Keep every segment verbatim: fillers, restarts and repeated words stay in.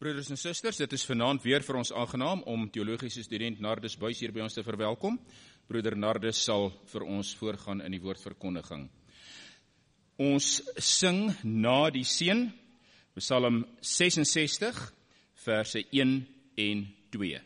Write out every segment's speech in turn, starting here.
Broeders en susters, dit is vanaand weer vir ons aangenaam om teologiese student Nardus Buys hier by ons te verwelkom. Broeder Nardus sal vir ons voorgaan in die woordverkondiging. Ons sing na die seën, Psalm sesensestig, verse een en twee.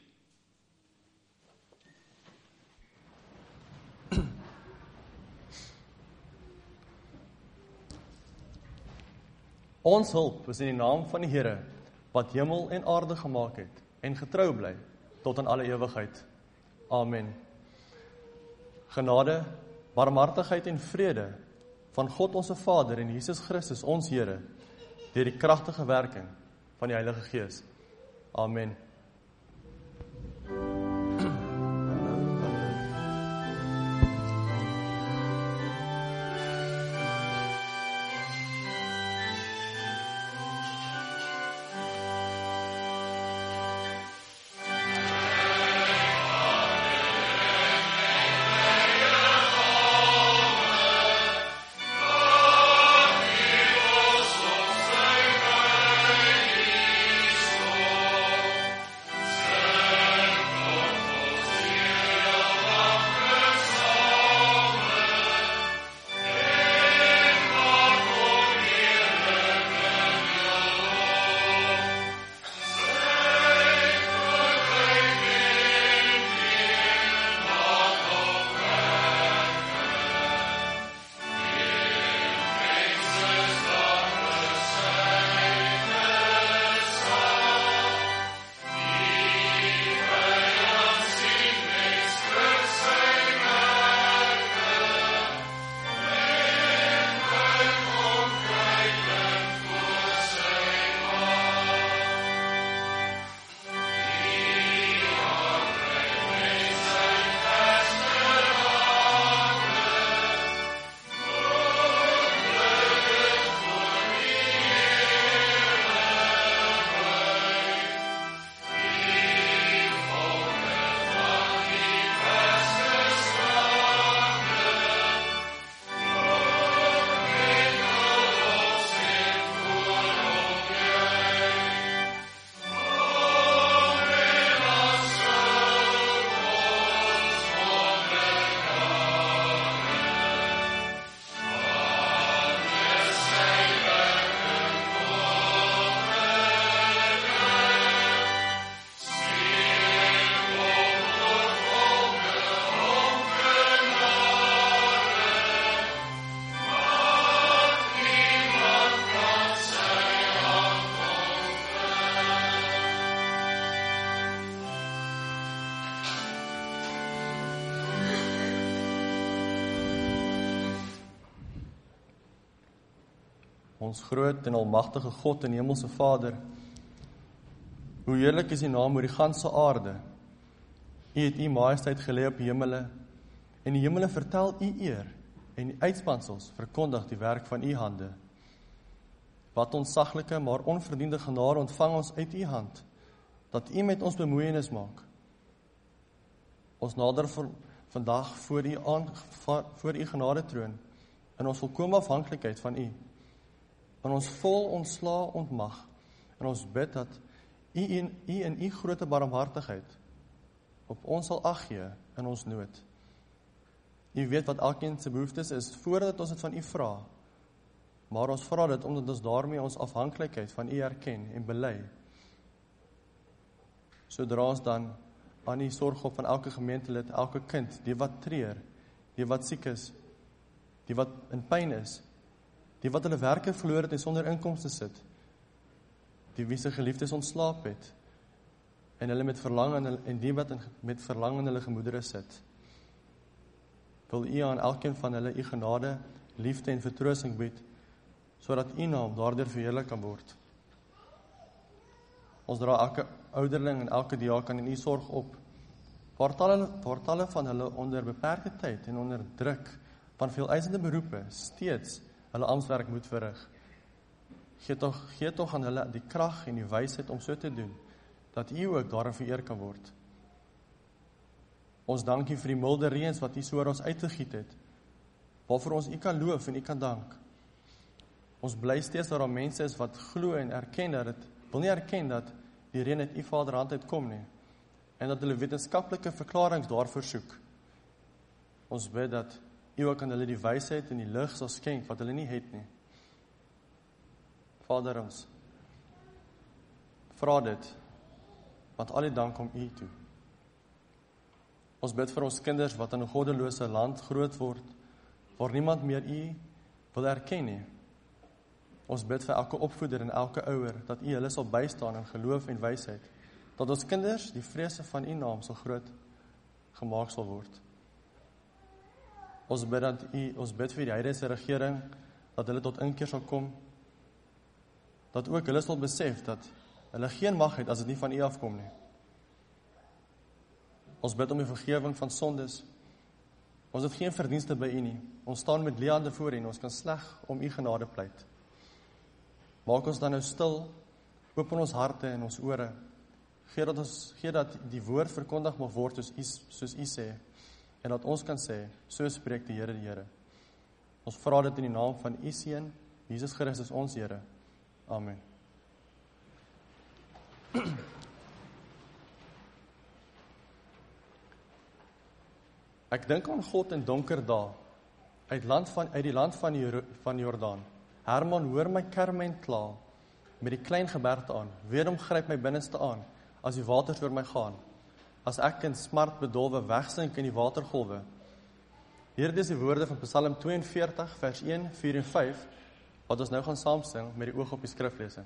Ons hulp is in die naam van die Here, wat hemel en aarde gemaak het, en getrou bly, tot aan alle ewigheid. Amen. Genade, barmhartigheid en vrede, van God onze Vader en Jesus Christus, ons Here, deur die kragtige werking van die Heilige Gees. Amen. Ons groot en almagtige God en hemelse Vader, hoe heerlik is die naam oor die ganse aarde. U het u majesteit gelê op die hemele, en die hemele vertel u eer, en die uitspansels verkondig die werk van u hande. Wat ontsaglike, maar onverdiende genade ontvang ons uit u hand, dat u met ons bemoeienis maak. Ons nader vir, vandag voor u, aan, voor u genade troon, in ons volkome afhanklikheid van u, en ons vol ontsla ontmag, en ons bid dat u in u, in u grote barmhartigheid op ons sal ag gee in ons nood. U weet wat elkeen se behoeftes is, voordat ons dit van u vra, maar ons vra dit omdat ons daarmee ons afhanklikheid van u erken en bely. Sodra ons dan aan u sorg op van elke gemeentelid, elke kind, die wat treur, die wat siek is, die wat in pyn is, die wat hulle werke verloor het en sonder inkomste sit, die wie se geliefdes ontslaap het, en hulle met verlang in hulle, en die wat in, met verlang in hulle gemoedere sit. Wil u aan elkeen van hulle u genade, liefde en vertroosting bied, sodat u naam daardeur verheerlik kan word. Ons dra elke ouderling en elke diaken in u sorg op, waar talle, waar talle van hulle onder beperkte tyd en onder druk van veel eisende beroepe steeds hulle amptswerk moet verrig. Gee tog, gee tog aan hulle die krag en die wysheid om so te doen, dat u ook daarin vereer kan word. Ons dank u vir die milde reëns wat u so oor ons uitgegiet het, waarvoor ons u kan loof en u kan dank. Ons bly steeds dat daar mense is wat glo en erken dat het, wil nie erken dat die reën uit U Vaderhand uitkom nie, en dat hulle wetenskaplike verklaringe daarvoor soek. Ons bid dat U ook aan hulle die wysheid en die lig sal skenk wat hulle nie het nie. Vader, ons vra dit, want al die dank kom U toe. Ons bid vir ons kinders wat in 'n goddelose land groot word, waar niemand meer U wil erken nie. Ons bid vir elke opvoeder en elke ouer, dat U hulle sal bystaan in geloof en wysheid, dat ons kinders die vrese van U naam sal groot gemaak sal word. Ons bid, dat U, ons bid vir die huidige regering, dat hulle tot inkeer sal kom, dat ook hulle sal besef, dat hulle geen mag het as dit nie van U afkom nie. Ons bid om die vergewing van sondes. Ons het geen verdienste by U nie. Ons staan met leehande voor U en ons kan sleg om U genade pleit. Maak ons dan nou stil, open ons harte en ons ore. Gee dat, ons, gee dat die woord verkondig mag word soos U, soos U sê, en dat ons kan sê, so spreek die Here die Here. Ons vra dit in die naam van U Seun, Jesus Christus ons Here. Amen. Ek dink aan God in donker dae, uit, land van, uit die land van, Jor- van Jordaan. Herman, hoor my kerm en kla, met die klein geberte aan, weerom gryp my binneste aan, as die waters oor my gaan, as ek in smart bedolwe wegsink in die watergolwe. Hierdie is die woorde van Psalm twee en veertig, vers een, vier en vyf, wat ons nou gaan saam sing met die oog op die skriflesing.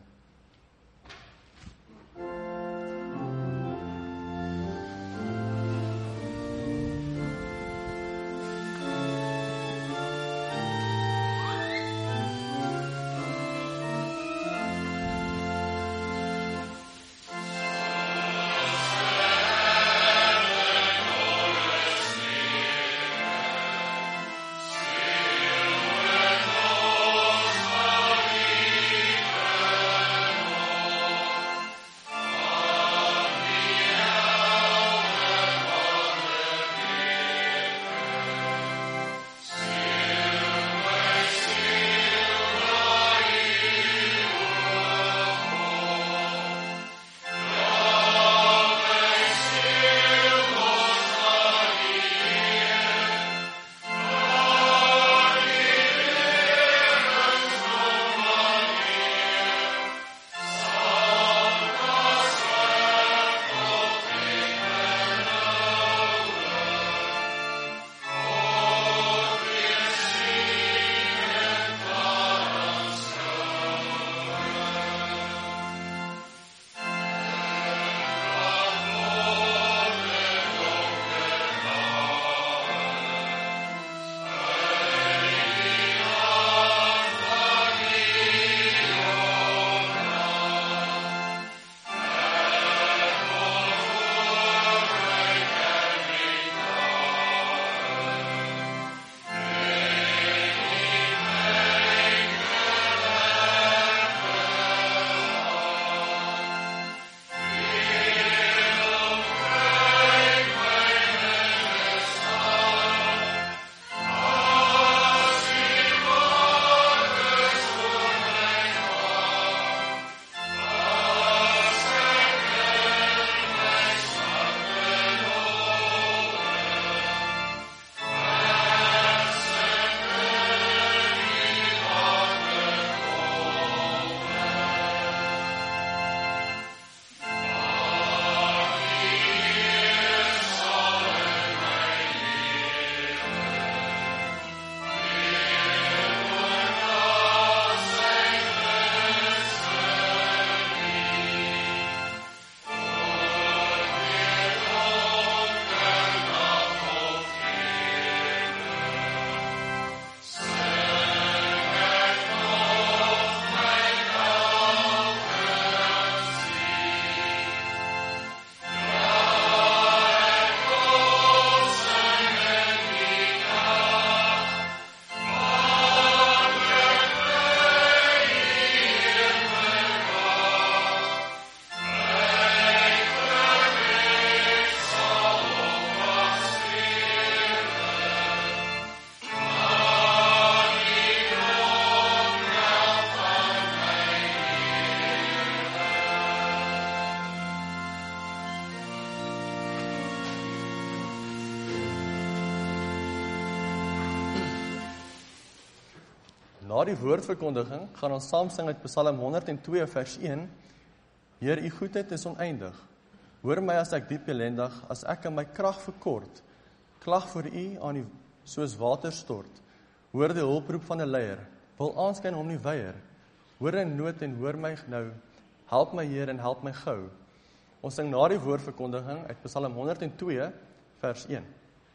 na die woordverkondiging gaan ons saam sing uit Psalm honderd en twee vers een. Heer, u goedheid is oneindig. Hoor my as ek diep elendig, as ek in my krag verkort. Klag vir u aan die soos water stort. Hoor die hulproep van 'n leier, wil aanskyn hom nie weier. Hoor in nood en hoor my nou, help my Heer en help my gou. Ons sing na die woordverkondiging uit Psalm honderd en twee vers een.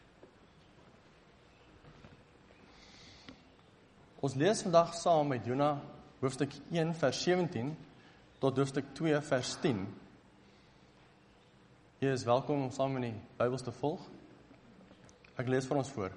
Ons lees vandag saam met Jona hoofstuk een vers sewentien tot hoofstuk twee vers tien. Jy is welkom om saam in die Bybels te volg. Ek lees vir ons voor.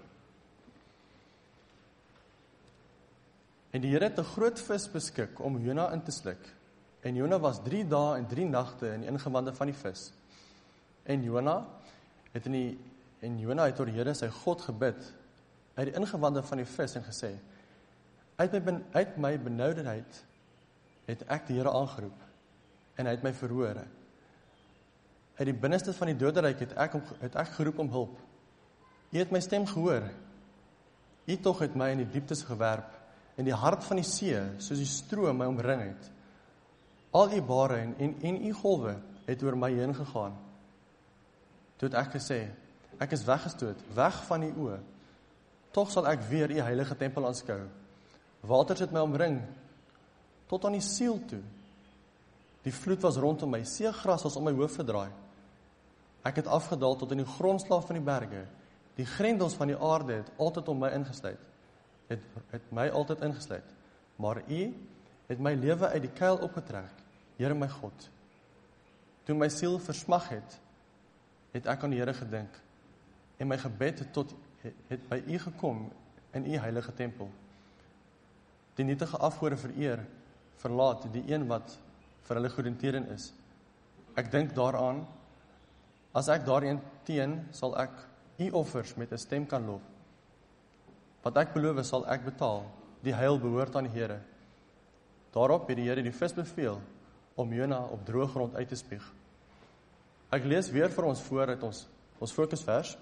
En die Here het 'n groot vis beskik om Jona in te sluk. En Jona was drie dae en drie nagte in die ingewande van die vis. En Jona het in die en Jona het tot die Here sy God gebid uit die ingewande van die vis en gesê: Uit my, ben, uit my benoudenheid het ek die Here aangeroep en hy het my verhoor. Uit die binneste van die doderyk het ek, het ek geroep om hulp. U het my stem gehoor. U tog het my in die dieptes gewerp, in die hart van die see, soos die stroom my omring het. Al u bare en, en, en u golwe het oor my heen gegaan. Toe het ek gesê, ek is weggestoot, weg van u oë. Tog sal ek weer u heilige tempel aanskou. Waters het my omring, tot aan die siel toe. Die vloed was rondom my, seegras was om my hoof verdraai. Ek het afgedaal tot in die grondslaaf van die berge. Die grendels van die aarde het altyd om my ingesluit. Het, het my altyd ingesluit. Maar u het my lewe uit die kuil opgetrek, Here my God. Toe my siel versmag het, het ek aan die Here gedink, en my gebed het, tot, het, het by u gekom in u heilige tempel. Die nietige afgode vereer, verlaat die een wat vir hulle goedertieren is. Ek dink daaraan, as ek daarin teen, sal ek u offers met 'n stem kan lof. Wat ek beloof sal ek betaal, die heil behoort aan die Here. Daarop het die Here die vis beveel, om Jona op droë grond uit te spieg. Ek lees weer vir ons voor uit ons, ons fokusvers.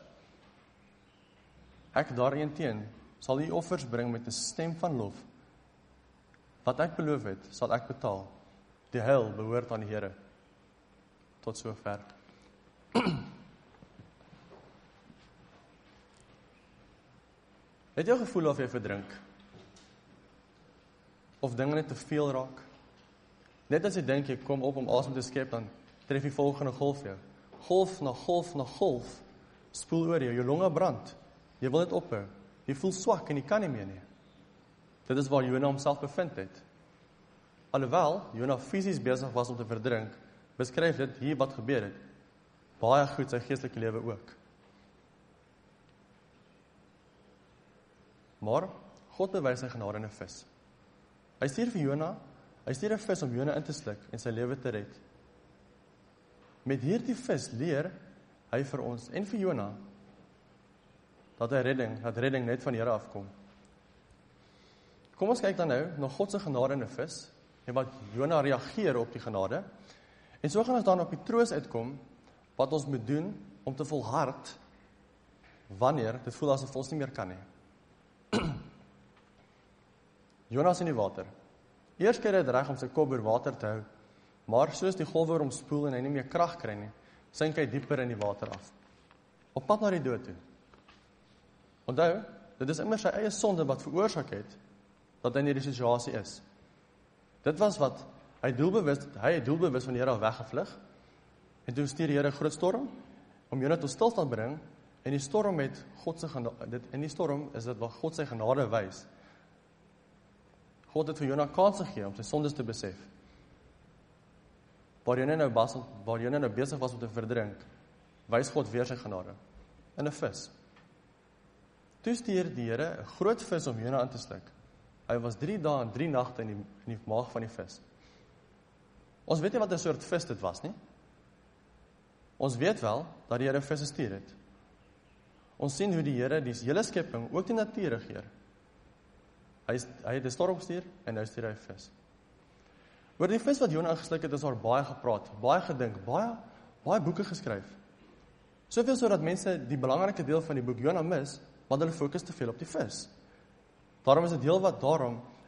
Ek daarin teen, sal u offers bring met 'n stem van lof. Wat ek beloof het, sal ek betaal. Die heil behoort aan die Here. Tot sover. Het jy gevoel of jy verdrink? Of dinge net te veel raak? Net as jy dink jy kom op om asem te skep, dan tref die volgende golf jou. Golf na golf na golf spoel oor jou, jou longe brand. Jy wil dit ophou. Jy voel swak en jy kan nie meer nie. Dit is waar Jona homself bevind het. Alhoewel Jona fisies besig was om te verdrink, beskryf dit hier wat gebeur het. Baie goed sy geestelike lewe ook. Maar God bewys sy genade in 'n vis. Hy stuur vir Jona, hy stuur 'n vis om Jona in te sluk en sy lewe te red. Met hierdie vis leer hy vir ons en vir Jona dat hy redding, dat redding net van die Here afkom. Kom ons kyk dan nou na God se genade in 'n vis en wat Jona reageer op die genade. En so gaan ons dan op die troos uitkom wat ons moet doen om te volhard wanneer dit voel asof ons nie meer kan nie. Jonas in die water. Eers kry hy dit reg om sy kop oor water te hou, maar soos die golwe hom spoel en hy nie meer krag kry nie, sink hy dieper in die water af. Op pad na die dood toe. Onthou, dit is immer sy eie sonde wat veroorsaak het dat hy in hierdie situasie is. Dit was wat hy doelbewus, hy het doelbewus van die Here af weggevlug. En toe stuur die Here 'n groot storm om Jona tot stilstand bring, en die storm met God se genade, dit in die storm is dit wat God sy genade wys. God het vir Jona kans gegee om sy sondes te besef. Waar Jona nou was, waar Jona nou besig was om te verdrink, wys God weer sy genade in 'n vis. Toe stuur die Here 'n groot vis om Jona in te sluk. Hy was drie dae en drie nagte in die, in die maag van die vis. Ons weet nie wat 'n soort vis dit was nie. Ons weet wel dat die Here visse stuur het. Ons sien hoe die Here die hele skepping, ook die natuur regeer. Hy, hy het 'n storm gestuur en nou stuur hy 'n vis. Oor die vis wat Jona ingesluk het, is daar baie gepraat, baie gedink, baie, baie boeke geskryf. Soveel so dat mense die belangrike deel van die boek Jona mis, want hulle fokus te veel op die vis. Daarom is dit heel wat daarom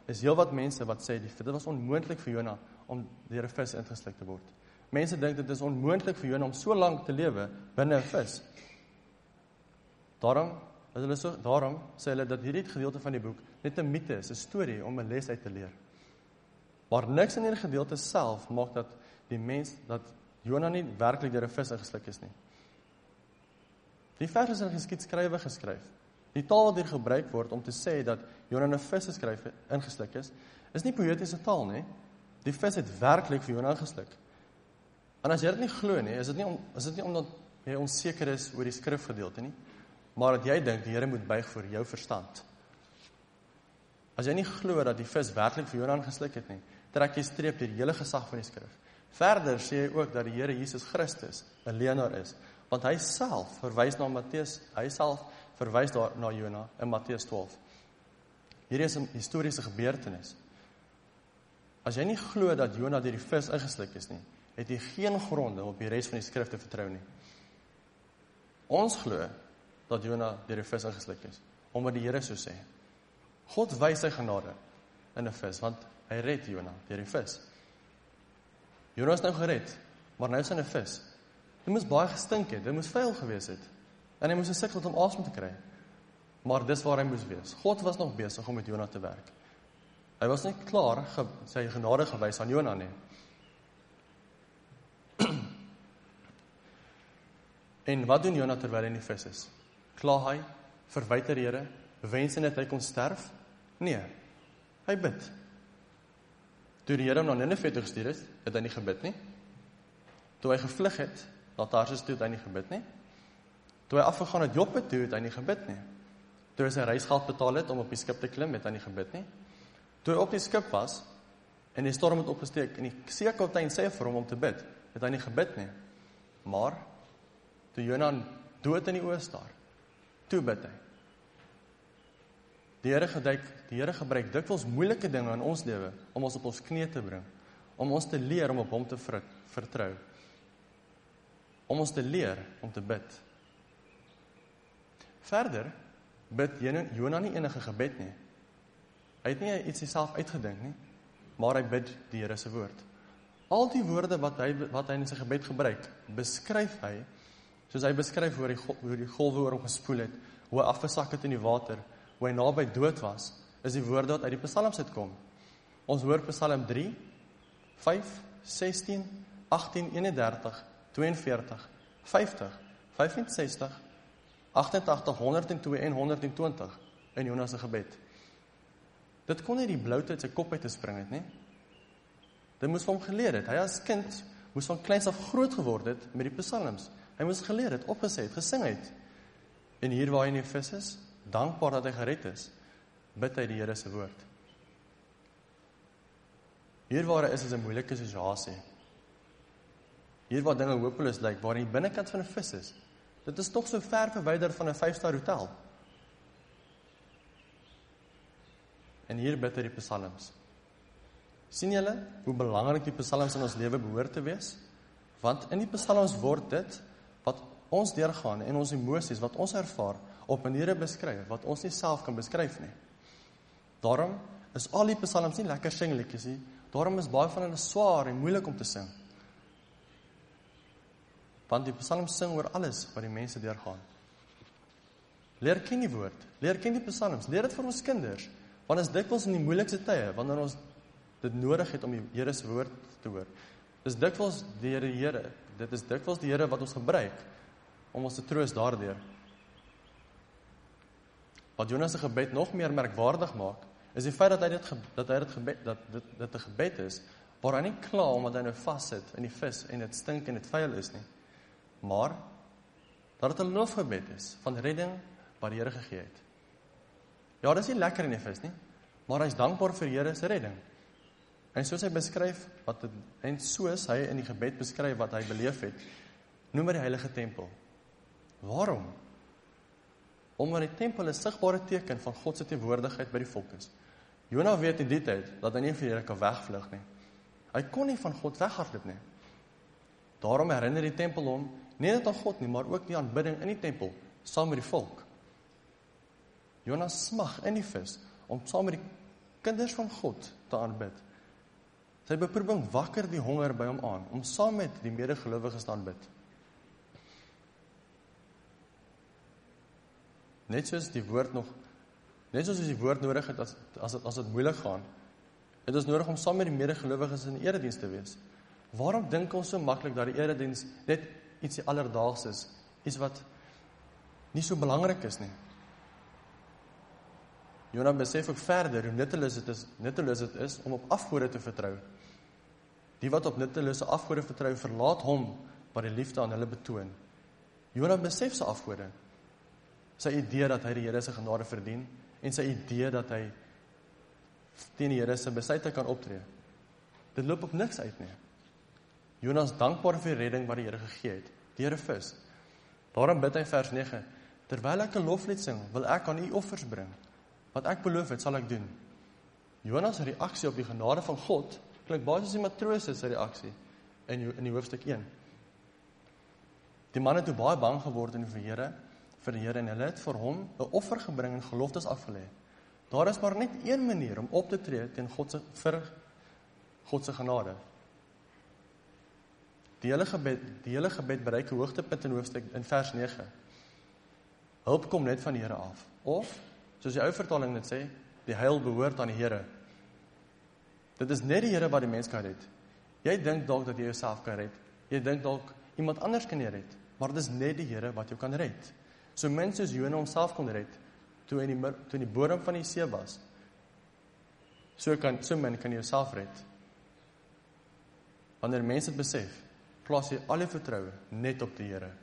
is heel wat mense wat sê, dit was onmoontlik vir Jona om deur 'n vis ingesluk te word. Mense dink dit is onmoontlik vir Jona om so lank te lewe binne 'n vis. Daarom, as hulle so, daarom sê hulle dat hierdie gedeelte van die boek net 'n mite is, 'n storie om 'n les uit te leer. Maar niks in hierdie gedeelte self maak dat die mens, dat Jona nie werklik deur 'n vis ingesluk is nie. Die vers is in geskiedskrywe geskryf. Die taal wat hier gebruik word om te sê dat Jona in 'n vis geskryf ingesluk is, is nie poëtiese taal nie. Die vis het werklik vir Jona ingesluk. En as jy dit nie glo nie, is dit nie om, is dit nie omdat jy onseker is oor die skrifgedeelte nie, maar dat jy dink die Here moet buig vir jou verstand. As jy nie glo dat die vis werklik vir Jona ingesluk het nie, trek jy streep deur die hele gesag van die skrif. Verder sê hy ook dat die Here Jesus Christus 'n leienaar is, want hy self verwys na Matteus, hy self verwys daar na Jona in Matteus twaalf. Hierdie is 'n historiese gebeurtenis. As jy nie glo dat Jona deur die vis ingesluk is nie, het jy geen gronde om op die res van die skrif te vertrou nie. Ons glo dat Jona deur die vis ingesluk is, omdat die Here so sê. God wys sy genade in 'n vis, want hy red Jona deur die vis. Jona is nou gered, maar nou is hy in 'n vis. Dit moes baie gestink het, dit moes vuil gewees het. En hy moes gesukkel om asem te kry. Maar dis waar hy moes wees. God was nog besig om met Jona te werk. Hy was nie klaar ge, sy genade gewys aan Jona nie. En wat doen Jona terwyl hy in die vis is? Kla hy, verwyd die Here, wens hy net hy kon sterf? Nee, hy bid. Toe die Here hom na Ninive toe gestuur het, het hy nie gebid nie. Toe hy gevlug het, na Tarsis toe, het hy nie gebid nie. Toe hy afgegaan het Joppe toe, het hy nie gebid nie. Toe hy sy reisgeld betaal het om op die skip te klim, het hy nie gebid nie. Toe hy op die skip was, en die storm het opgesteek, en die seekaptein sê vir hom om te bid, het hy nie gebid nie. Maar, toe Jona dood in die oë staar, toe bid hy. Die Here geduik, die Here gebruik dikwels moeilike dinge in ons lewe, om ons op ons knie te bring, om ons te leer om op hom te vertrou, om ons te leer om te bid. Verder, bid Jona nie enige gebed nie. Hy het nie iets self uitgedink nie, maar hy bid die Here se woord. Al die woorde wat hy, wat hy in sy gebed gebruik, beskryf hy, soos hy beskryf hoe die, hoe die golwe oor hom gespoel het, hoe hy afgesak het in die water, hoe hy naby dood was, is die woorde wat uit die psalms uitkom. Ons hoor Psalm drie, vyf, sestien, agttien, eenendertig, tweeënveertig, vyftig, vyf en sestig, agt-en-tagtig, honderd en twee en honderd en twintig in Jona se gebed. Dit kon nie die bloute uit sy kop uit te spring het, nie. Dit moes vir hom geleer het. Hy as kind moes van kleins af groot geword het met die psalms. Hy moes geleer het, opgesê het, gesing het. En hier waar hy in die vis is, dankbaar dat hy gered is, bid hy die Here se woord. Hier waar hy is, is 'n moeilike situasie. Hier waar dinge hopeloos lyk, waar hy die binnekant van 'n vis is, dit is tog so ver verwyder van 'n vyf-ster hotel. En hier bid hy die psalms. Sien julle hoe belangrik die psalms in ons lewe behoort te wees? Want in die psalms word dit wat ons deurgaan en ons emosies, wat ons ervaar, op maniere beskryf, wat ons nie self kan beskryf nie. Daarom is al die psalms nie lekker singliedjies nie, daarom is baie van hulle swaar en moeilik om te sing. Want die psalms sing oor alles wat die mense deurgaan. Leer ken die woord, leer ken die psalms, leer dit vir ons kinders, want is dikwels in die moeilikste tye, wanneer ons dit nodig het om die Here se woord te hoor. Dis dikwels die Here, Here, dit is dikwels die Here wat ons gebruik om ons te troos daardeur. Wat Jona se gebed nog meer merkwaardig maak, is die feit dat hy dit dat hy dit gebed dat dit dit 'n gebed is waar hy nie kla omdat hy nou vassit in die vis en dit stink en dit vuil is nie, maar dat dit 'n lofgebed is van redding wat die Here gegee het. Ja, dis nie lekker in die vis nie, maar hy is dankbaar vir die Here se redding. En soos hy beskryf wat het, en soos hy in die gebed beskryf wat hy beleef het, noem hy die heilige tempel. Waarom? Omdat die tempel 'n sigbare teken van God se teenwoordigheid by die volk is. Jona weet in die tyd dat hy nie vir die Here kan wegvlug nie. Hy kon nie van God weghardloop nie. Daarom herinner die tempel hom nie net aan God nie, maar ook die aanbidding in die tempel saam met die volk. Jona smag in die vis om saam met die kinders van God te aanbid. Sy beproewing wakker die honger by hom aan, om saam met die medegelowiges te aanbid. Net soos die woord nog, net soos die woord nodig het, as, as, het, as het moeilik gaan, het is nodig om saam met die medegelowiges in die erediens te wees. Waarom dink ons so maklik dat die erediens net iets alledaags is, iets wat nie so belangrik is nie? Jona besef ook verder hoe nutteloos het is, nutteloos het is om op afgode te vertrou. Die wat op nuttelose afgode vertrou, verlaat hom wat die liefde aan hulle betoon. Jona besef sy afgode, sy idee dat hy die Here se genade verdien, en sy idee dat hy teen die Here se besluite kan optree. Dit loop op niks uit nie. Jona is dankbaar vir die redding wat die Here gegee het, deur 'n vis. Daarom bid hy vers nege, terwyl ek 'n loflied sing, wil ek aan u offers bring. Wat ek beloof het, sal ek doen. Jona se reaksie op die genade van God klink baie soos die matroos se reaksie in in die hoofstuk een. Die man het toe baie bang geword in die Here, vir die Here, en hulle het vir hom 'n offer gebring en geloftes afgelê. Daar is maar net een manier om op te tree teen God se vir God se genade. Die hele gebed, die hele gebed bereik 'n hoogtepunt in hoofstuk in vers nege. Hulp kom net van die Here af. Of, soos die ou vertaling dit sê, die heil behoort aan die Here. Dit is net die Here wat die mens kan red. Jy dink dalk dat jy jouself kan red. Jy dink dalk iemand anders kan jy red. Maar dit is net die Here wat jou kan red. So min soos Jona homself kon red, toe hy in die, toe in die bodem van die see was. So, kan, so min kan jy jouself red. Wanneer mense het besef, plaas jy al jou vertroue net op die Here.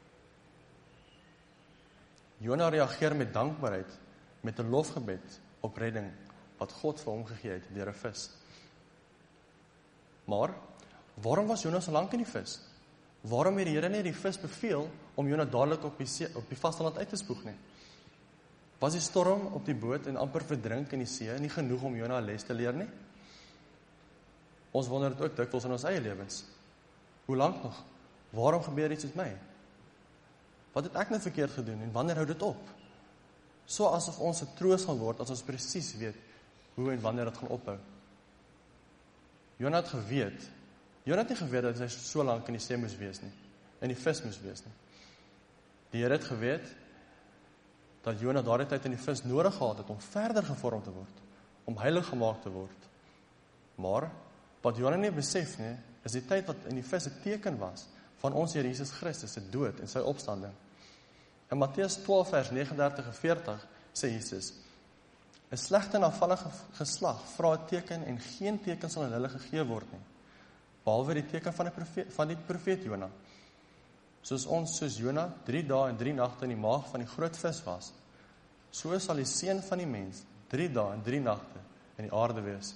Jona reageer met dankbaarheid, met 'n lofgebed op redding, wat God vir hom gegee het, deur 'n vis. Maar, waarom was Jona so lank in die vis? Waarom het die Here net die vis beveel, om Jona dadelik op die, see, op die vasteland uit te spoeg nie? Was die storm op die boot en amper verdrink in die see, nie genoeg om Jona 'n les te leer nie? Ons wonder dit ook dikwels in ons eie lewens. Hoe lank nog? Waarom gebeur iets met my? Wat het ek nou verkeerd gedoen en wanneer hou dit op? So asof ons getroos gaan word as ons presies weet hoe en wanneer dit gaan ophou. Jona het geweet, Jona het nie geweet dat hy so lank in die see moes wees nie, in die vis moes wees nie. Die Here het geweet dat Jona daardie tyd in die vis nodig gehad het om verder gevorm te word, om heilig gemaak te word. Maar wat Jona nie besef nie, is die tyd wat in die vis 'n teken was van ons Here Jesus Christus se dood en sy opstanding. In Matteus twaalf vers negenendertig en veertig sê Jesus: 'n slegte en afvallige geslag vra 'n teken en geen teken sal aan hulle gegee word nie, behalwe die teken van die profeet, van die profeet Jona. Soos ons soos Jona drie dae en drie nagte in die maag van die groot vis was, so sal die seun van die mens drie dae en drie nagte in die aarde wees.'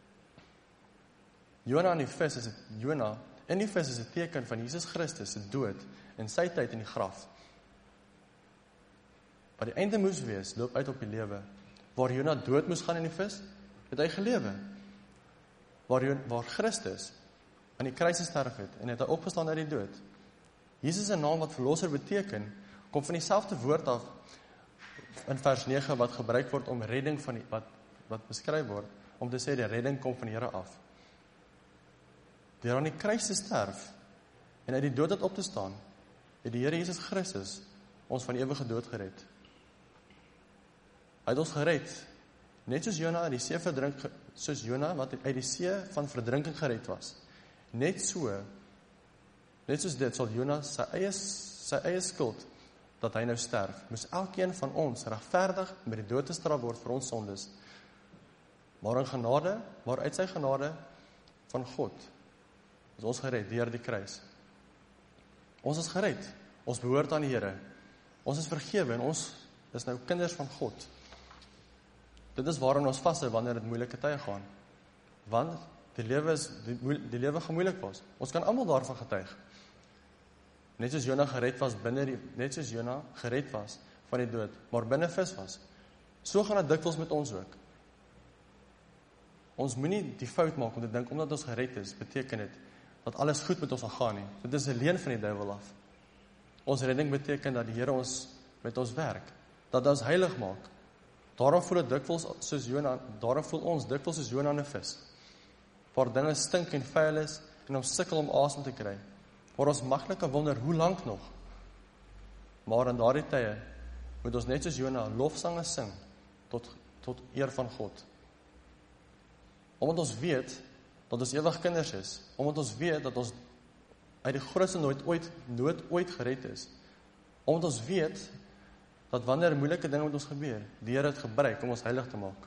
Jona in die vis is 'n Jona in die vis is 'n teken van Jesus Christus se dood en sy tyd in die graf. Wat die einde moes wees, loop uit op die lewe. Waar Jona dood moes gaan in die vis, het hy gelewe. Waar, Jona, waar Christus aan die kruis gesterf het en het hy opgestaan uit die dood. Jesus se naam wat verlosser beteken, kom van dieselfde woord af in vers nege wat gebruik word om redding van die, wat, wat beskryf word, om te sê die redding kom van die Here af. Deur aan die kruis te sterf en uit die dood het op te staan, het die Here Jesus Christus ons van ewige dood gered. Hy het ons gered, net soos Jona uit die see verdrink, soos Jona wat uit die see van verdrinking gered was. Net so, net soos dit, sal Jona sy eie, sy eie skuld, dat hy nou sterf, moes elkeen van ons regverdig met die dood gestraf word vir ons sondes. Maar in genade, maar uit sy genade van God, is ons gered deur die kruis. Ons is gered, ons behoort aan die Here. Ons is vergewe en ons is nou kinders van God. Dit is waarom ons vashou wanneer dit moeilike tye gaan. Want die lewe is die, die lewe gaan moeilik was. Ons kan almal daarvan getuig. Net soos Jona gered was binne die net soos Jona gered was van die dood, maar binne vis was. So gaan dit dikwels met ons ook. Ons moenie die fout maak om te dink omdat ons gered is, beteken dit dat alles goed met ons gaan gaan nie. Dit is 'n leuen van die duiwel af. Ons redding beteken dat die Here ons met ons werk, dat hy ons heilig maak, Daarom voel dit dikwels soos Jona, daarom voel ons dikwels soos Jona in 'n vis, waar dinge stink en vuil is, en ons sukkel om asem te kry, waar ons maklik kan wonder, hoe lank nog? Maar in daardie tye, moet ons net soos Jona lofsange sing, tot, tot eer van God. Omdat ons weet, dat ons ewig kinders is, omdat ons weet, dat ons uit die grootste nooit ooit, nood ooit gered is, omdat ons weet, dat wanneer moeilike dinge met ons gebeur, die Here het gebruik om ons heilig te maak.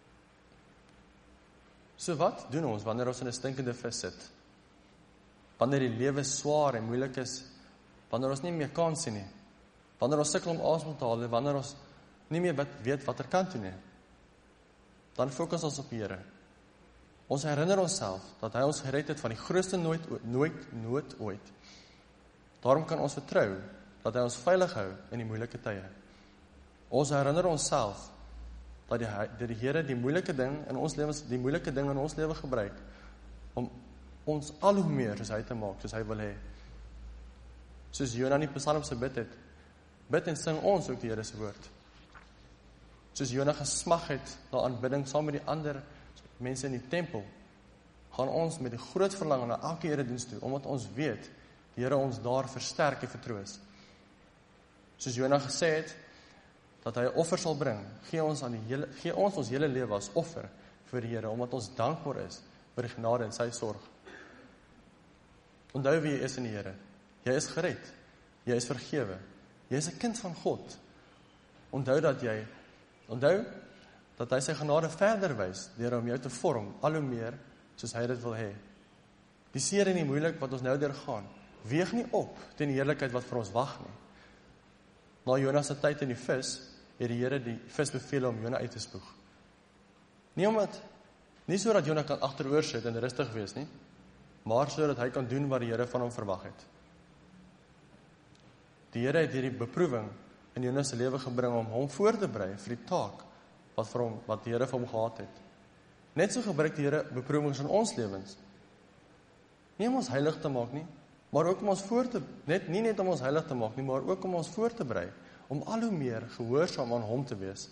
So wat doen ons wanneer ons in 'n stinkende vis sit? Wanneer die lewe swaar en moeilik is, wanneer ons nie meer kan sien nie, wanneer ons sukkel om asem te haal, wanneer ons nie meer weet wat er kan doen nie, dan fokus ons op die Here. Ons herinner onsself dat hy ons gered het van die grootste nooit, nooit, nood ooit. Daarom kan ons vertrou dat hy ons veilig hou in die moeilike tye. Ons herinner onsself dat die, dat die Here die moeilike ding in ons lewens, die moeilike ding in ons lewe gebruik om ons al hoe meer soos hy te maak, soos hy wil hê. Soos Jona in die Psalms gebid het, bid en sing ons ook die Here se woord. Soos Jona gesmag het na aanbidding saam met die ander mense in die tempel, gaan ons met die groot verlang na elke erediens toe, omdat ons weet, die Here ons daar versterk en vertroos. Soos Jona gesê het, dat hy 'n offer sal bring, gee ons, aan die hele, gee ons ons hele lewe as offer vir die Here, omdat ons dankbaar is vir die genade en sy sorg. Onthou wie jy is in die Here. Jy is gered, jy is vergewe, jy is 'n kind van God. Onthou dat jy, onthou dat hy sy genade verder wys, deur om jou te vorm, al hoe meer, soos hy dit wil hê. Die seer en die moeilik wat ons nou deurgaan, weeg nie op teen die heerlikheid wat vir ons wag nie. Na Jona se tyd in die vis, het die Here die vis beveel om Jona uit te spoeg. Nie omdat, nie so dat Jona kan agteroor sit en rustig wees nie, maar so dat hy kan doen wat die Here van hom verwag het. Die Here het hierdie beproewing in Jona se lewe gebring om hom voor te berei vir die taak wat vir hom, wat die Here vir hom gehad het. Net so gebruik die Here beproewings in ons lewens. Nie om ons heilig te maak nie, maar ook om ons voor te, net, nie net om ons heilig te maak nie, maar ook om ons voor te berei, om al hoe meer gehoorsaam aan hom te wees.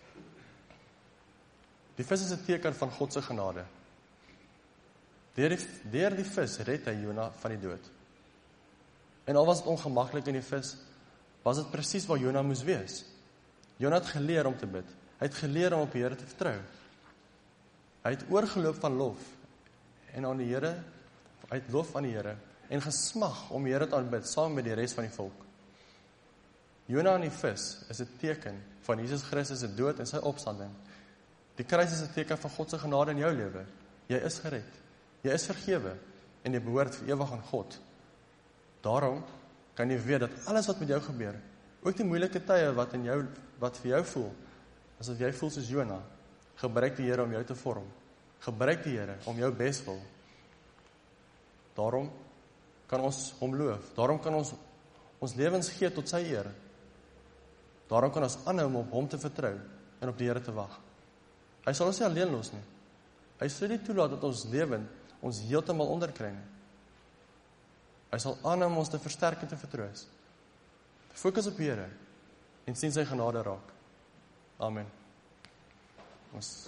Die vis is 'n teken van God se genade. Deur die, deur die vis red hy Jona van die dood. En al was dit ongemaklik in die vis, was dit presies waar Jona moes wees. Jona het geleer om te bid. Hy het geleer om op die Here te vertrou. Hy het oorgeloop van lof en aan die Here, hy het lof aan die Here en gesmag om die Here te aanbid saam met die res van die volk. Jona in die vis is 'n teken van Jesus Christus se dood en sy opstanding. Die kruis is 'n teken van God se genade in jou lewe. Jy is gered. Jy is vergewe en jy behoort vir ewig aan God. Daarom kan jy weet dat alles wat met jou gebeur, ook die moeilike tye wat in jou wat vir jou voel, asof jy voel soos Jona, gebruik die Here om jou te vorm. Gebruik die Here om jou bes wil. Daarom kan ons hom loof. Daarom kan ons ons lewens gee tot sy eer. Daarom kan ons aanhou om op hom te vertrou en op die Here te wag. Hy sal ons nie alleen los nie. Hy sal nie toelaat dat ons lewe ons heeltemal onderkry nie. Hy sal aanhou om ons te versterk en te vertroos. Fokus op die Here en sien sy genade raak. Amen. Ons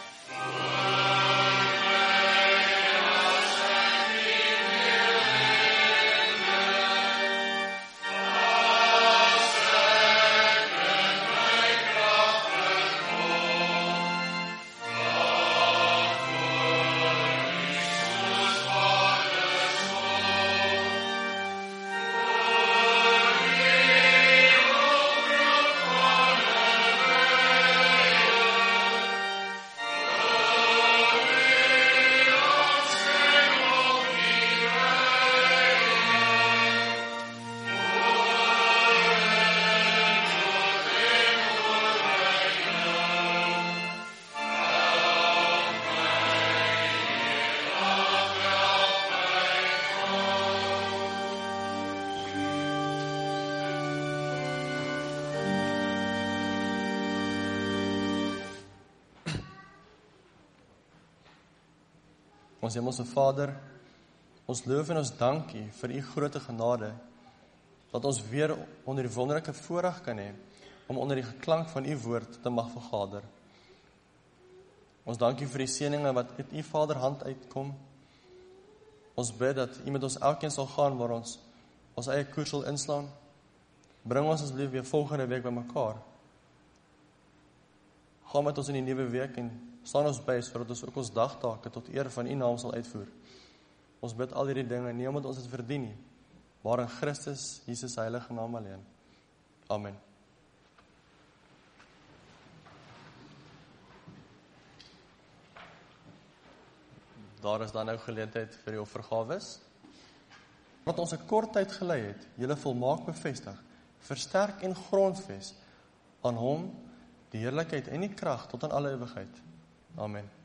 Amen. Ons Hemelse Vader, ons loof en ons dank U vir U grote genade, dat ons weer onder die wonderlike voorreg kan hê, om onder die geklank van U woord te mag vergader. Ons dank U vir die seëninge wat uit U Vaderhand uitkom. Ons bid dat U met ons elkeen sal gaan waar ons ons eie koers sal inslaan. Bring ons asseblief weer volgende week by mekaar. Gaan met ons in die nuwe week en staan ons by, sodat ons ook ons dagtake tot eer van U naam sal uitvoer. Ons bid al hierdie dinge, nie omdat ons dit verdien nie, maar in Christus Jesus heilige naam alleen. Amen. Daar is dan nou geleentheid vir die offergawes. Wat ons 'n kort tyd gelei het, julle volmaak bevestig, versterk en grondves aan hom die heerlikheid en die krag tot aan alle ewigheid. Amen.